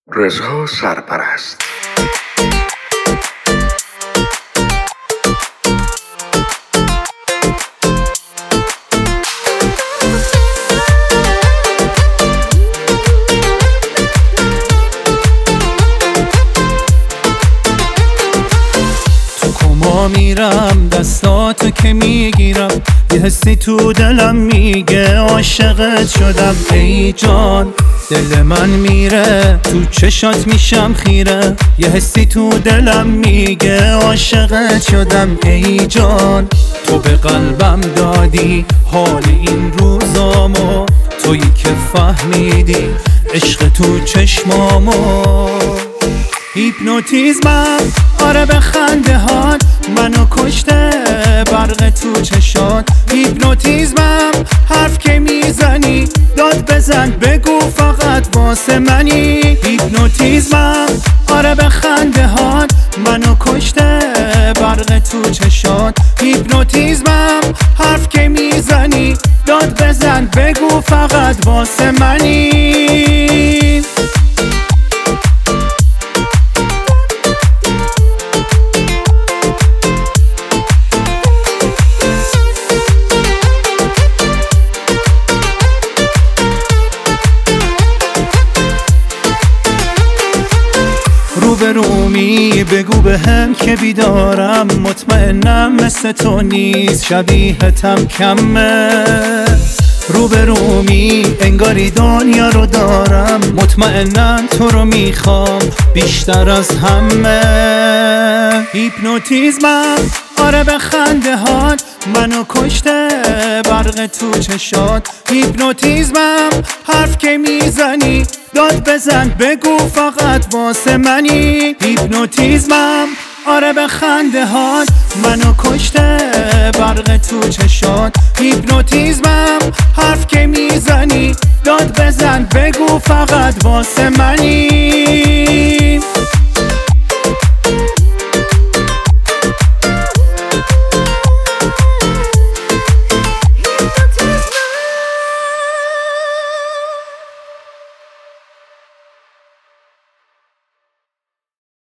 رضا سرپرست. میرم دستاتو که میگیرم، یه حسی تو دلم میگه عاشقت شدم. ای جان دل من میره، تو چشات میشم خیره، یه حسی تو دلم میگه عاشقت شدم. ای جان تو به قلبم دادی حال این روزامو، تویی که فهمیدی عشق تو چشمامو. هیپنوتیزمم آره به خنده هات، منو کشته برق تو چشات. هیپنوتیزمم حرف که میزنی داد بزن بگو فقط واسه منی. هیپنوتیزمم آره به خنده هات، منو کشته برق تو چشات. هیپنوتیزمم حرف که میزنی داد بزن بگو فقط واسه منی. رومی بگو به هم که بیدارم، مطمئنم مثل تو نیست شبیهتم کمه. رومی انگاری دنیا رو دارم، مطمئنم تو رو میخوام بیشتر از همه. هیپنوتیزمم آره به خنده هات، منو کشته برق تو چشات. هیپنوتیزمم حرف که میزنی داد بزن بگو فقط واسه منی. هیپنوتیزمم آره به خنده هات، منو کشته برق تو چشات. هیپنوتیزمم حرف که میزنی داد بزن بگو فقط واسه منی.